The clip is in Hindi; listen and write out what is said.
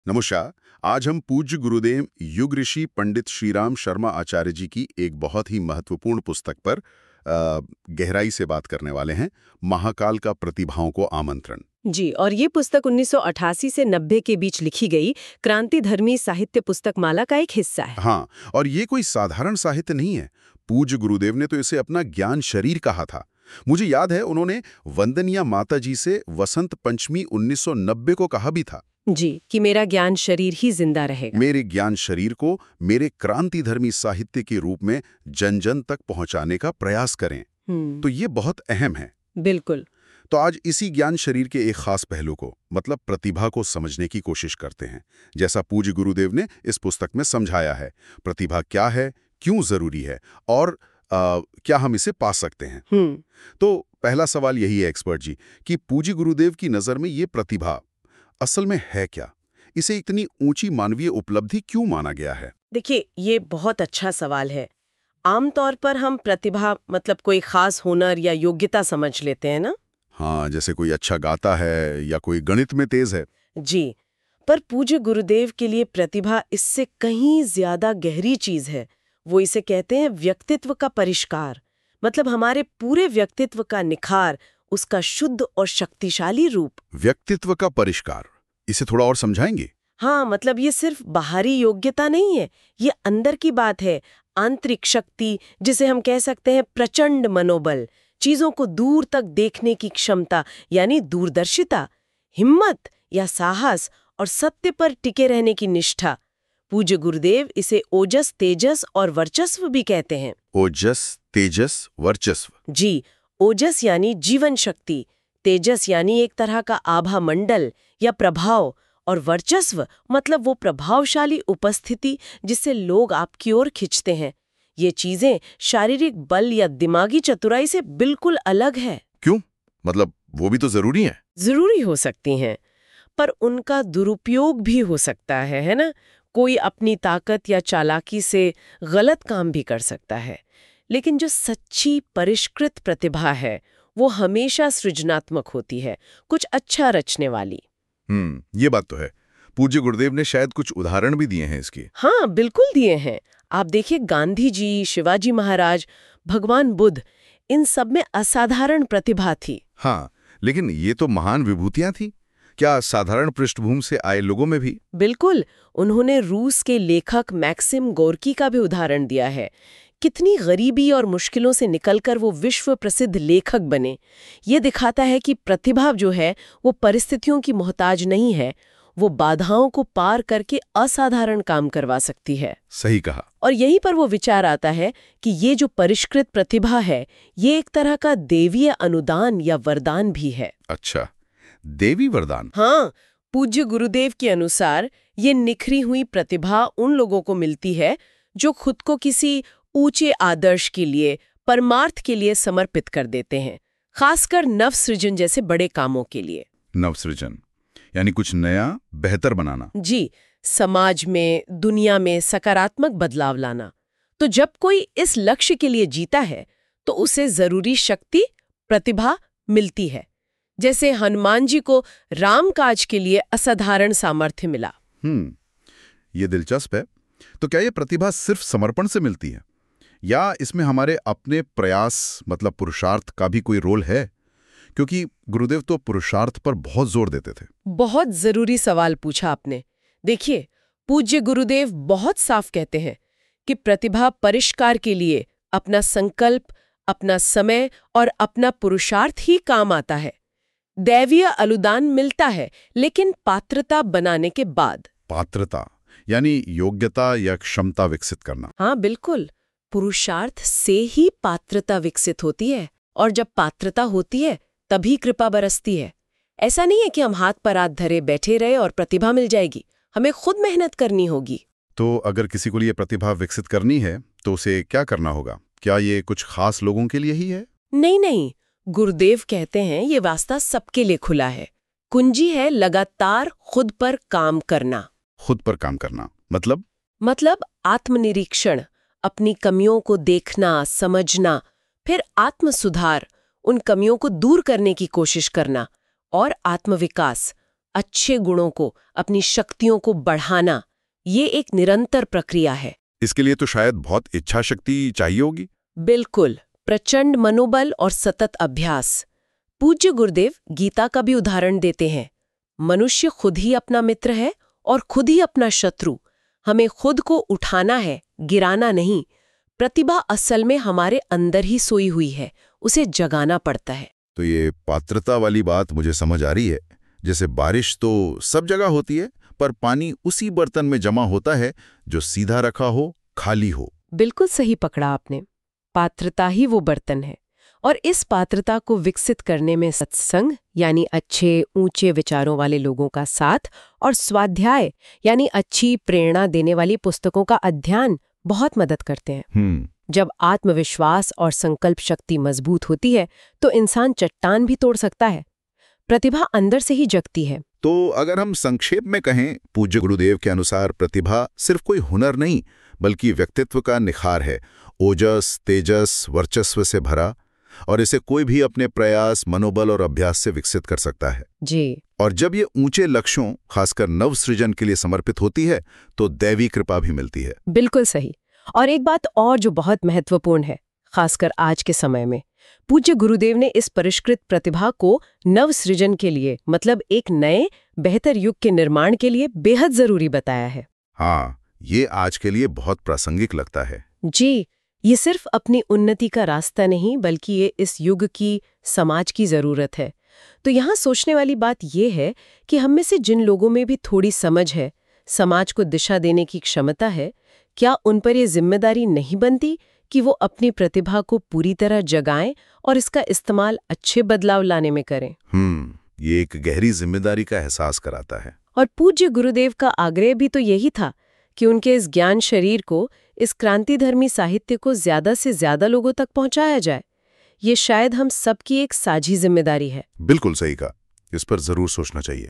नमस्कार। आज हम पूज्य गुरुदेव युग ऋषि पंडित श्रीराम शर्मा आचार्य जी की एक बहुत ही महत्वपूर्ण पुस्तक पर गहराई से बात करने वाले हैं। महाकाल का प्रतिभाओं को आमंत्रण। जी, और ये पुस्तक 1988 से 90 के बीच लिखी गई क्रांतिधर्मी साहित्य पुस्तक माला का एक हिस्सा है। हाँ, और ये कोई साधारण साहित्य नहीं है। पूज्य गुरुदेव ने तो इसे अपना ज्ञान शरीर कहा था। मुझे याद है उन्होंने वंदनिया माता जी से वसंत पंचमी 1990 को कहा भी था जी, कि मेरा ज्ञान शरीर ही जिंदा रहेगा। मेरे ज्ञान शरीर को मेरे क्रांतिधर्मी साहित्य के रूप में जन जन तक पहुंचाने का प्रयास करें। तो ये बहुत अहम है। बिल्कुल। तो आज इसी ज्ञान शरीर के एक खास पहलू को मतलब प्रतिभा को समझने की कोशिश करते हैं, जैसा पूज्य गुरुदेव ने इस पुस्तक में समझाया है। प्रतिभा क्या है, क्यों जरूरी है और क्या हम इसे पा सकते हैं। तो पहला सवाल यही है एक्सपर्ट जी कि पूज्य गुरुदेव की नजर में ये प्रतिभा असल में है क्या? इसे इतनी ऊंची मानवीय उपलब्धि क्यों माना गया है? देखिए, ये बहुत अच्छा सवाल है। आमतौर पर हम प्रतिभा मतलब कोई खास हुनर या योग्यता समझ लेते हैं ना। हाँ, जैसे कोई अच्छा गाता है या कोई गणित में तेज है। जी, पर पूज्य गुरुदेव के लिए प्रतिभा इससे कहीं ज्यादा गहरी चीज है। वो इसे कहते हैं व्यक्तित्व का परिष्कार। मतलब हमारे पूरे व्यक्तित्व का निखार, उसका शुद्ध और शक्तिशाली रूप। व्यक्तित्व का परिष्कार, इसे थोड़ा और समझाएंगे? हाँ, मतलब ये सिर्फ बाहरी योग्यता नहीं है, ये अंदर की बात है। आंतरिक शक्ति, जिसे हम कह सकते हैं प्रचंड मनोबल, चीजों को दूर तक देखने की क्षमता यानी दूरदर्शिता, हिम्मत या साहस और सत्य पर टिके रहने की निष्ठा। पूज्य गुरुदेव इसे ओजस, तेजस और वर्चस्व भी कहते हैं। ओजस, तेजस, वर्चस्व। जी, ओजस यानी जीवन शक्ति, तेजस यानी एक तरह का आभा मंडल या प्रभाव, और वर्चस्व मतलब वो प्रभावशाली उपस्थिति जिससे लोग आपकी ओर खिंचते हैं। ये चीजें शारीरिक बल या दिमागी चतुराई से बिल्कुल अलग है। क्यों? मतलब वो भी तो जरूरी है। जरूरी हो सकती हैं, पर उनका दुरुपयोग भी हो सकता है ना। कोई अपनी ताकत या चालाकी से गलत काम भी कर सकता है। लेकिन जो सच्ची परिष्कृत प्रतिभा है वो हमेशा सृजनात्मक होती है, कुछ अच्छा रचने वाली। ये बात तो है। पूज्य गुरुदेव ने शायद कुछ उदाहरण भी दिए हैं इसके। हाँ, बिल्कुल दिए हैं। आप देखिए, गांधी जी, शिवाजी महाराज, भगवान बुद्ध, इन सब में असाधारण प्रतिभा थी। हाँ, लेकिन ये तो महान विभूतियां थी। क्या साधारण पृष्ठभूमि से आए लोगों में भी? बिल्कुल। उन्होंने रूस के लेखक मैक्सिम गोर्की का भी उदाहरण दिया है। कितनी गरीबी और मुश्किलों से निकलकर वो विश्व प्रसिद्ध लेखक बने। ये दिखाता है कि प्रतिभा जो है वो परिस्थितियों की मोहताज नहीं है, वो बाधाओं को पार करके असाधारण काम करवा सकती है। सही कहा। और यहीं पर वो विचार आता है कि ये जो परिष्कृत प्रतिभा है ये एक तरह का देवीय अनुदान या वरदान भी है। अच्छा, देवी वरदान। हाँ, पूज्य गुरुदेव के अनुसार ये निखरी हुई प्रतिभा उन लोगों को मिलती है जो खुद को किसी ऊंचे आदर्श के लिए, परमार्थ के लिए समर्पित कर देते हैं, खासकर नवसृजन जैसे बड़े कामों के लिए। नवसृजन यानी कुछ नया, बेहतर बनाना। जी, समाज में, दुनिया में सकारात्मक बदलाव लाना। तो जब कोई इस लक्ष्य के लिए जीता है तो उसे जरूरी शक्ति, प्रतिभा मिलती है। जैसे हनुमान जी को राम काज के लिए असाधारण सामर्थ्य मिला। ये दिलचस्प है। तो क्या ये प्रतिभा सिर्फ समर्पण से मिलती है या इसमें हमारे अपने प्रयास मतलब पुरुषार्थ का भी कोई रोल है? क्योंकि गुरुदेव तो पुरुषार्थ पर बहुत जोर देते थे। बहुत जरूरी सवाल पूछा आपने। देखिए, पूज्य गुरुदेव बहुत साफ कहते हैं कि प्रतिभा परिष्कार के लिए अपना संकल्प, अपना समय और अपना पुरुषार्थ ही काम आता है। दैवीय अनुदान मिलता है लेकिन पात्रता बनाने के बाद। पात्रता यानी योग्यता या क्षमता विकसित करना। हाँ, बिल्कुल। पुरुषार्थ से ही पात्रता विकसित होती है, और जब पात्रता होती है तभी कृपा बरसती है। ऐसा नहीं है कि हम हाथ पर हाथ धरे बैठे रहे और प्रतिभा मिल जाएगी। हमें खुद मेहनत करनी होगी। तो अगर किसी को लिए प्रतिभा विकसित करनी है तो उसे क्या करना होगा? क्या ये कुछ खास लोगों के लिए ही है? नहीं नहीं, गुरुदेव कहते हैं ये वास्ता सबके लिए खुला है। कुंजी है लगातार खुद पर काम करना। खुद पर काम करना मतलब आत्मनिरीक्षण, अपनी कमियों को देखना, समझना, फिर आत्म सुधार, उन कमियों को दूर करने की कोशिश करना, और आत्मविकास, अच्छे गुणों को, अपनी शक्तियों को बढ़ाना, ये एक निरंतर प्रक्रिया है। इसके लिए तो शायद बहुत इच्छा शक्ति चाहिए होगी। बिल्कुल, प्रचंड मनोबल और सतत अभ्यास। पूज्य गुरुदेव गीता का भी उदाहरण देते हैं। मनुष्य खुद ही अपना मित्र है और खुद ही अपना शत्रु। हमें खुद को उठाना है, गिराना नहीं। प्रतिभा असल में हमारे अंदर ही सोई हुई है, उसे जगाना पड़ता है। तो ये पात्रता वाली बात मुझे समझ आ रही है। जैसे बारिश तो सब जगह होती है, पर पानी उसी बर्तन में जमा होता है जो सीधा रखा हो, खाली हो। बिल्कुल सही पकड़ा आपने। पात्रता ही वो बर्तन है, और इस पात्रता को विकसित करने में सत्संग यानी अच्छे ऊंचे विचारों वाले लोगों का साथ और स्वाध्याय यानी अच्छी प्रेरणा देने वाली पुस्तकों का अध्ययन बहुत मदद करते हैं। जब आत्मविश्वास और संकल्प शक्ति मजबूत होती है तो इंसान चट्टान भी तोड़ सकता है। प्रतिभा अंदर से ही जगती है। तो अगर हम संक्षेप में कहें, पूज्य गुरुदेव के अनुसार प्रतिभा सिर्फ कोई हुनर नहीं बल्कि व्यक्तित्व का निखार है, ओजस, तेजस, वर्चस्व से भरा, और इसे कोई भी अपने प्रयास, मनोबल और अभ्यास से विकसित कर सकता है जी। और जब ये ऊंचे लक्ष्यों, खासकर नव सृजन के लिए समर्पित होती है तो दैवी कृपा भी मिलती है। बिल्कुल सही। और एक बात और जो बहुत महत्वपूर्ण है, खासकर आज के समय में, पूज्य गुरुदेव ने इस परिष्कृत प्रतिभा को नव सृजन के लिए, मतलब एक नए बेहतर युग के निर्माण के लिए बेहद जरूरी बताया है। हाँ, ये आज के लिए बहुत प्रासंगिक लगता है। जी, ये सिर्फ अपनी उन्नति का रास्ता नहीं बल्कि ये इस युग की, समाज की जरूरत है। तो यहाँ सोचने वाली बात ये है कि हम में से जिन लोगों में भी थोड़ी समझ है, समाज को दिशा देने की क्षमता है, क्या उन पर ये जिम्मेदारी नहीं बनती कि वो अपनी प्रतिभा को पूरी तरह जगाएं और इसका इस्तेमाल अच्छे बदलाव लाने में करें? ये एक गहरी जिम्मेदारी का एहसास कराता है। और पूज्य गुरुदेव का आग्रह भी तो यही था कि उनके इस ज्ञान शरीर को, इस क्रांतिधर्मी साहित्य को ज्यादा से ज्यादा लोगों तक पहुंचाया जाए। ये शायद हम सबकी एक साझी जिम्मेदारी है। बिल्कुल सही कहा, इस पर जरूर सोचना चाहिए।